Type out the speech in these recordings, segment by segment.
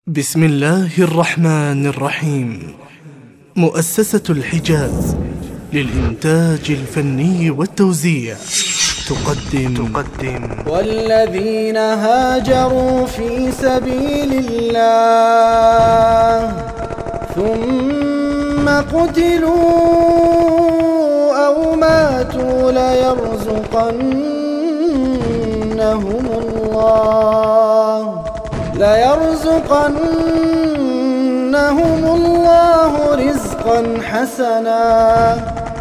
بسم الله الرحمن الرحيم. مؤسسة الحجاز للإنتاج الفني والتوزيع تقدم والذين هاجروا في سبيل الله ثم قتلوا أو ماتوا ليرزقنهم الله رزقا حسنا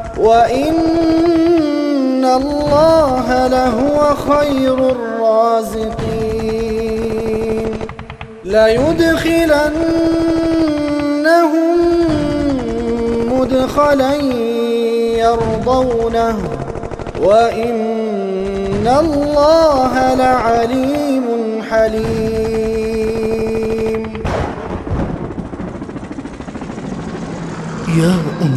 وإن الله لهو خير الرازقين. ليدخلنهم مدخلا يرضونه وإن الله لعليم حليم. يا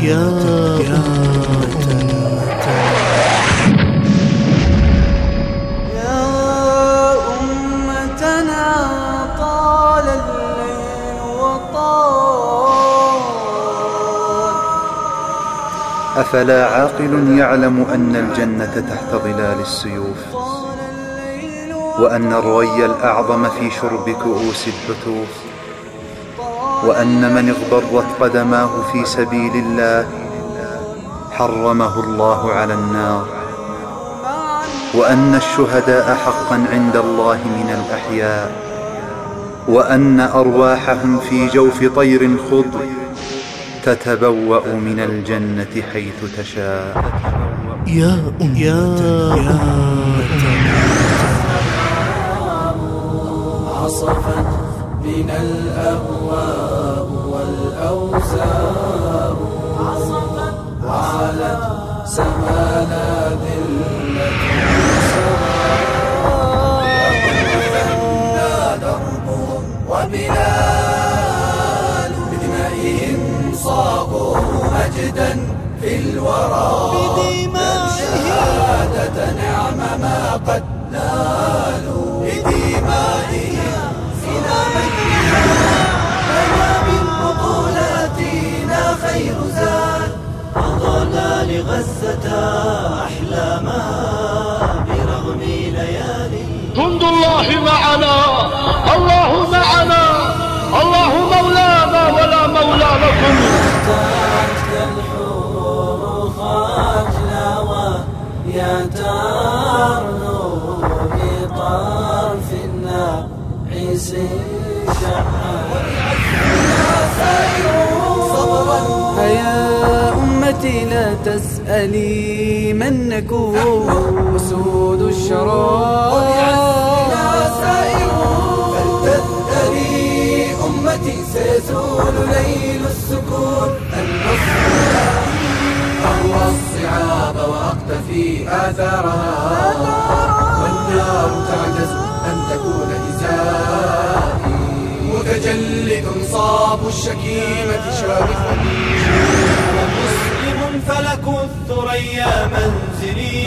أمتنا طال الليل وطال. أفلا عاقل يعلم أن الجنة تحت ظلال السيوف، وأن الري الأعظم في شرب كؤوس الهتوف، وأن من اغبرت قدماه في سبيل الله حرمه الله على النار، وأن الشهداء حقا عند الله من الأحياء، وأن أرواحهم في جوف طير خضر تتبوأ من الجنة حيث تشاء. عصفت بنا الأهواء والأوزار، وعلت سمانا ذلة وأغفلنا درب وبلال، بدمائهم صاغوا مجدا في الورى، شهادة نعم ما قد نالوا، بدمائهم فينا مجدنا لنا بالبطولاتنا خير زاد، أضعنا لغزة أحلامها برغم ليالي. جند الله معنا، الله معنا، الله مولانا ولا مولى لكم. تحت الحور خرجنا ويا ترنو بطرف الناعس شعر صبرا. يا أمتي لا تسألي من نكون، أسود الشرار فلتذكري أمتي سيزول ليل السكون. النصر أهوى الصعاب وأقتفي آثارها، والنار تعجز أن تكون إزائي، متجلد صاب الشكيمة شارف. أنا مسلم فلك الثريا منزلي،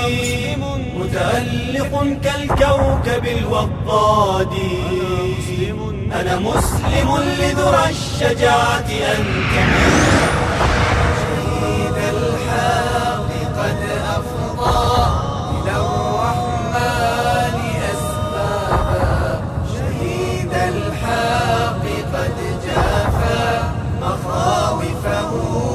متألق كالكوكب الوقاد. أنا مسلم لذرى الشجاعة أنتمي، شهيد الحق قد أفضى إلى الرحمن أسبابا، شهيد الحق قد جافى مخاوفه